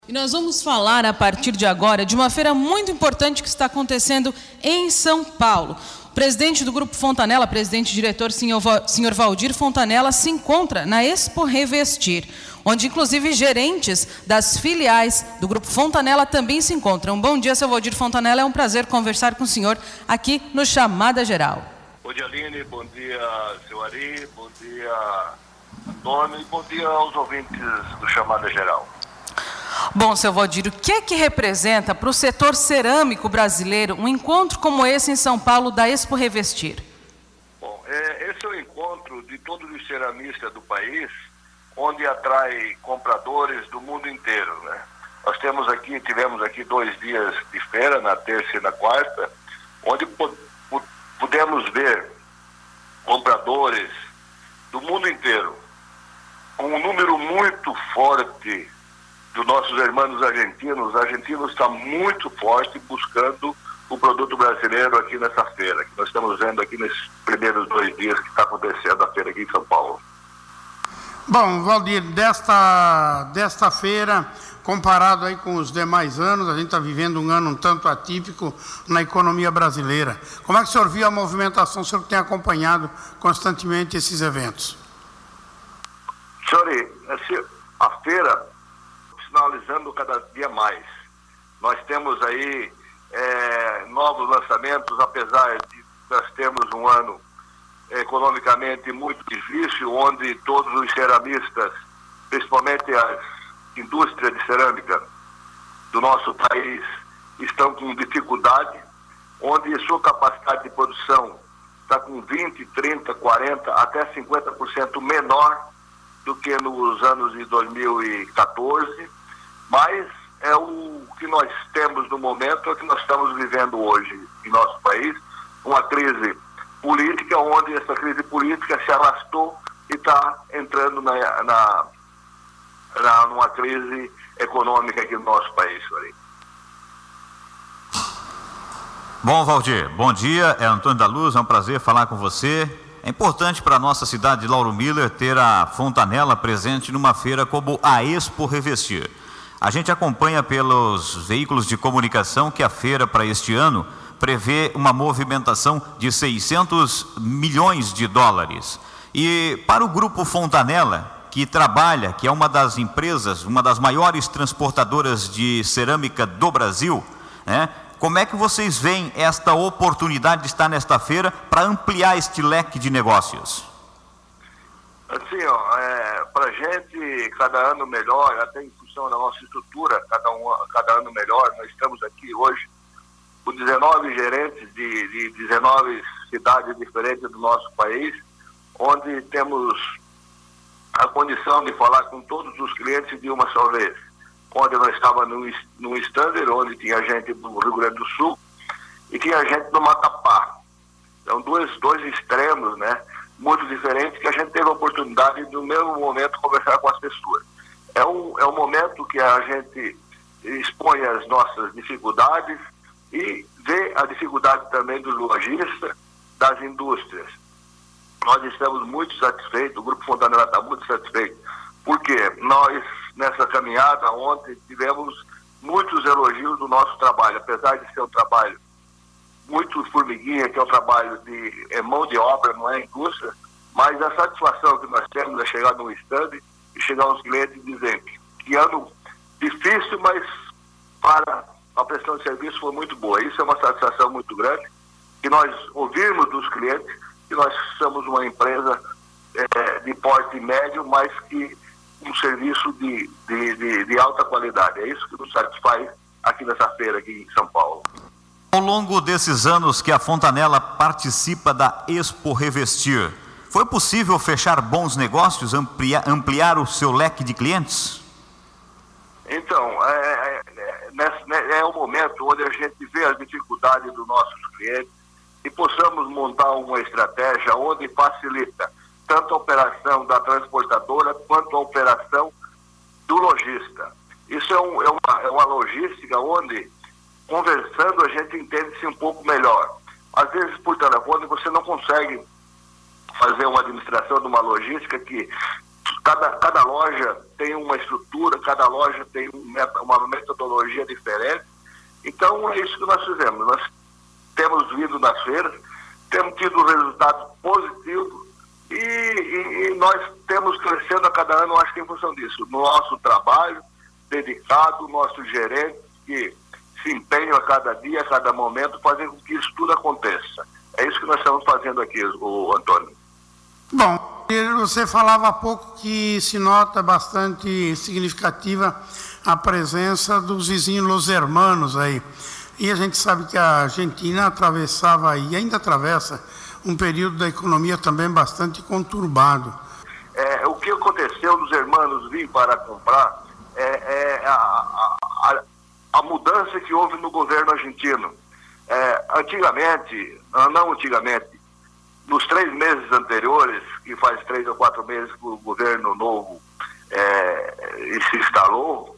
E nós vamos falar a partir de agora de uma feira muito importante que está acontecendo em São Paulo. O presidente do Grupo Fontanella, presidente e diretor, senhor Valdir Fontanella, se encontra na Expo Revestir, onde inclusive gerentes das filiais do Grupo Fontanella também se encontram. Bom dia, seu Valdir Fontanella, é um prazer conversar com o senhor aqui no Chamada Geral. Bom dia, Aline, bom dia, seu Ari, bom dia, Antônio, e bom dia aos ouvintes do Chamada Geral. Bom, seu Valdir, o que representa para o setor cerâmico brasileiro um encontro como esse em São Paulo da Expo Revestir? Bom, esse é o encontro de todos os ceramistas do país, onde atrai compradores do mundo inteiro, né? Nós tivemos aqui 2 dias de feira, na terça e na quarta, onde pudemos ver compradores do mundo inteiro, com um número muito forte dos nossos irmãos argentinos. Os argentinos estão muito forte buscando o produto brasileiro aqui nessa feira, que nós estamos vendo aqui nesses primeiros 2 dias que está acontecendo a feira aqui em São Paulo. Bom, Valdir, desta feira, comparado aí com os demais anos, a gente está vivendo um ano um tanto atípico na economia brasileira. Como é que o senhor viu a movimentação, o senhor que tem acompanhado constantemente esses eventos? Senhor, a feira finalizando cada dia mais. Nós temos aí novos lançamentos, apesar de nós termos um ano economicamente muito difícil, onde todos os ceramistas, principalmente as indústrias de cerâmica do nosso país, estão com dificuldade, onde sua capacidade de produção está com 20%, 30%, 40%, até 50% menor do que nos anos de 2014, mas é o que nós temos no momento, é o que nós estamos vivendo hoje em nosso país, uma crise política, onde essa crise política se arrastou e está entrando numa crise econômica aqui no nosso país. Bom, Valdir, bom dia, é Antônio da Luz, é um prazer falar com você. É importante para a nossa cidade de Lauro Miller ter a Fontanella presente numa feira como a Expo Revestir. A gente acompanha pelos veículos de comunicação que a feira para este ano prevê uma movimentação de 600 milhões de dólares. E para o Grupo Fontanella, que trabalha, que é uma das empresas, uma das maiores transportadoras de cerâmica do Brasil, né? Como é que vocês veem esta oportunidade de estar nesta feira para ampliar este leque de negócios? Assim, para a gente, cada ano melhor, até em função da nossa estrutura, cada ano melhor. Nós estamos aqui hoje com 19 gerentes de 19 cidades diferentes do nosso país, onde temos a condição de falar com todos os clientes de uma só vez. Onde nós estávamos num stand, onde tinha gente do Rio Grande do Sul e tinha gente do Macapá. Então, dois extremos, né, muito diferentes, que a gente teve a oportunidade de, no mesmo momento, conversar com as pessoas. É um momento que a gente expõe as nossas dificuldades e vê a dificuldade também dos lojistas, das indústrias. Nós estamos muito satisfeitos, o Grupo Fontanella está muito satisfeito, porque nós, nessa caminhada, ontem tivemos muitos elogios do nosso trabalho, apesar de ser um trabalho muito formiguinha, que é um trabalho de mão de obra, não é indústria, mas a satisfação que nós temos é chegar num stand e chegar aos clientes e dizer que ano difícil, mas para a prestação de serviço foi muito boa. Isso é uma satisfação muito grande, que nós ouvimos dos clientes que nós somos uma empresa de porte médio, mas que um serviço de alta qualidade. É isso que nos satisfaz aqui nessa feira aqui em São Paulo. Ao longo desses anos que a Fontanella participa da Expo Revestir, foi possível fechar bons negócios, ampliar o seu leque de clientes? Então, é um momento onde a gente vê as dificuldades dos nossos clientes e possamos montar uma estratégia onde facilita tanto a operação da transportadora quanto a operação do lojista. Isso é uma logística onde, conversando, a gente entende-se um pouco melhor. Às vezes, por telefone, você não consegue fazer uma administração de uma logística que Cada loja tem uma estrutura, cada loja tem uma metodologia diferente. Então, é isso que nós fizemos. Nós temos vindo nas feiras, temos tido resultados positivos e nós temos crescendo a cada ano, acho que em função disso. Nosso trabalho dedicado, nossos gerentes que se empenham a cada dia, a cada momento, fazendo com que isso tudo aconteça. É isso que nós estamos fazendo aqui, o Antônio. Bom, você falava há pouco que se nota bastante significativa a presença dos vizinhos Los Hermanos aí. E a gente sabe que a Argentina atravessava e ainda atravessa um período da economia também bastante conturbado. O que aconteceu dos hermanos vir para comprar a mudança que houve no governo argentino. Antigamente, nos 3 meses anteriores, que faz 3 ou 4 meses que o governo novo se instalou,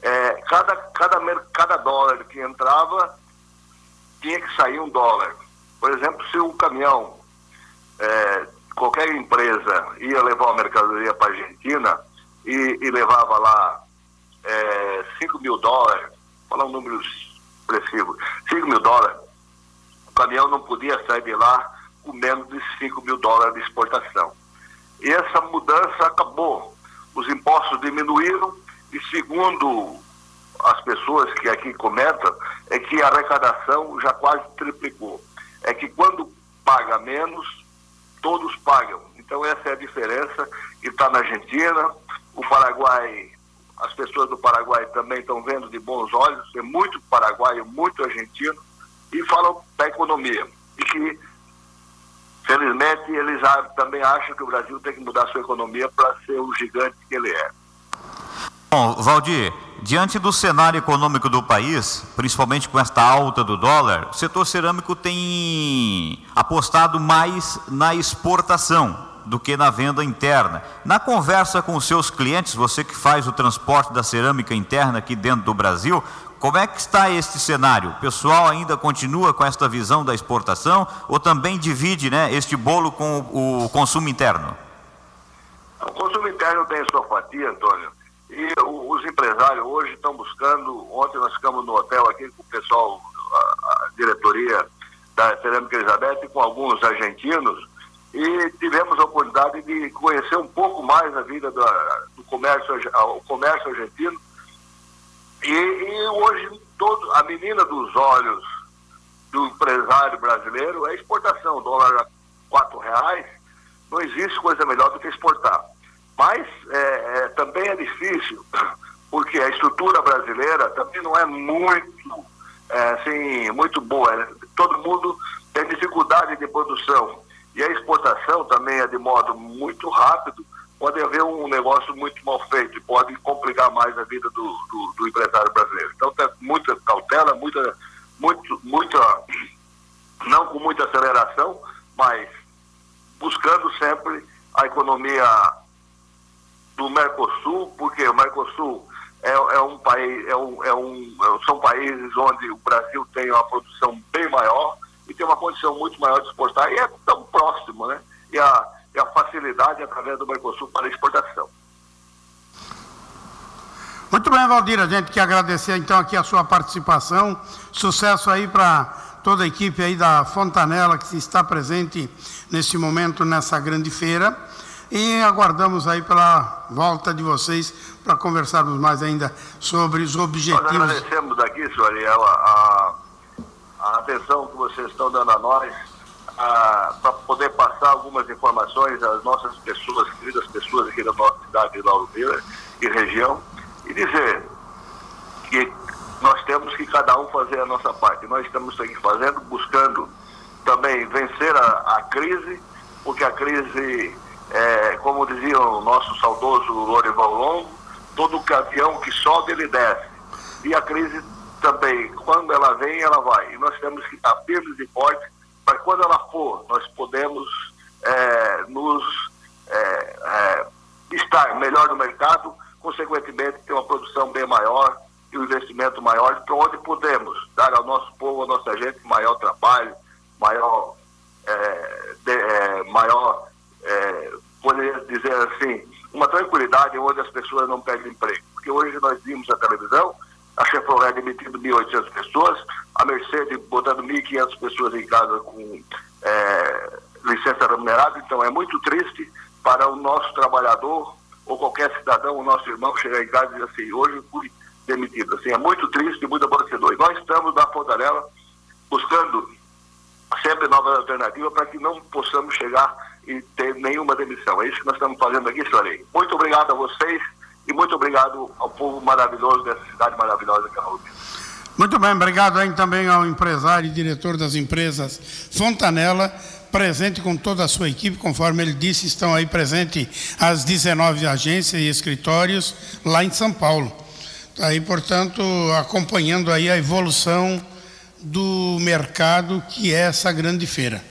cada dólar que entrava tinha que sair $1. Por exemplo, se um caminhão, qualquer empresa ia levar uma mercadoria para a Argentina e levava lá $5.000, falar um número expressivo, $5.000, o caminhão não podia sair de lá com menos de $5.000 de exportação. E essa mudança acabou. Os impostos diminuíram e, segundo as pessoas que aqui comentam, é que a arrecadação já quase triplicou. É que quando paga menos, todos pagam. Então essa é a diferença que está na Argentina. O Paraguai, as pessoas do Paraguai também estão vendo de bons olhos, é muito paraguaio, muito argentino, e falam da economia. E que, felizmente, eles também acham que o Brasil tem que mudar sua economia para ser o gigante que ele é. Bom, Valdir, diante do cenário econômico do país, principalmente com esta alta do dólar, o setor cerâmico tem apostado mais na exportação do que na venda interna. Na conversa com os seus clientes, você que faz o transporte da cerâmica interna aqui dentro do Brasil, como é que está este cenário? O pessoal ainda continua com esta visão da exportação ou também divide, este bolo com o consumo interno? O consumo interno tem sua fatia, Antônio, e os empresários hoje estão buscando. Ontem nós ficamos no hotel aqui com o pessoal, a diretoria da Cerâmica Elizabeth, com alguns argentinos, e tivemos a oportunidade de conhecer um pouco mais a vida do comércio argentino. E hoje a menina dos olhos do empresário brasileiro é exportação. O dólar a R$4, não existe coisa melhor do que exportar. Mas também é difícil, porque a estrutura brasileira também não é muito boa, né? Todo mundo tem dificuldade de produção. E a exportação também é de modo muito rápido. Pode haver um negócio muito mal feito e pode complicar mais a vida do empresário brasileiro. Então tem muita cautela, não com muita aceleração, mas buscando sempre a economia do Mercosul, porque o Mercosul são países onde o Brasil tem uma produção bem maior e tem uma condição muito maior de exportar, e é tão próximo, né? E a facilidade através do Mercosul para a exportação. Muito bem, Valdir, a gente quer agradecer então aqui a sua participação, sucesso aí para toda a equipe aí da Fontanella que está presente nesse momento nessa grande feira, e aguardamos aí pela volta de vocês para conversarmos mais ainda sobre os objetivos. Nós agradecemos aqui, senhor Ariel, a atenção que vocês estão dando a nós, para poder passar algumas informações às nossas pessoas, queridas pessoas aqui da nossa cidade de Lauro Miller e região, e dizer que nós temos que cada um fazer a nossa parte. Nós estamos aqui fazendo, buscando também vencer a crise, porque a crise, como dizia o nosso saudoso Lorival Longo, todo gavião que sobe, ele desce. E a crise também, quando ela vem, ela vai. E nós temos que estar firmes e fortes para quando ela for, nós podemos estar melhor no mercado, consequentemente ter uma produção bem maior e um investimento maior, para onde podemos dar ao nosso povo, à nossa gente, maior trabalho, poderia dizer assim, uma tranquilidade onde as pessoas não perdem emprego. Porque hoje nós vimos a televisão, a Chevrolet demitindo 1.800 pessoas, a Mercedes botando 1.500 pessoas em casa com licença remunerada. Então é muito triste para o nosso trabalhador ou qualquer cidadão, o nosso irmão, chegar em casa e dizer assim, hoje eu fui demitido. Assim, é muito triste e muito aborrecedor. E nós estamos na Fontanella buscando sempre novas alternativas para que não possamos chegar e ter nenhuma demissão. É isso que nós estamos fazendo aqui, senhor. Muito obrigado a vocês e muito obrigado ao povo maravilhoso dessa cidade maravilhosa que é a Lauro Miller. Muito bem, obrigado aí também ao empresário e diretor das empresas Fontanella, presente com toda a sua equipe, conforme ele disse, estão aí presentes as 19 agências e escritórios lá em São Paulo. Aí, portanto, acompanhando aí a evolução do mercado que é essa grande feira.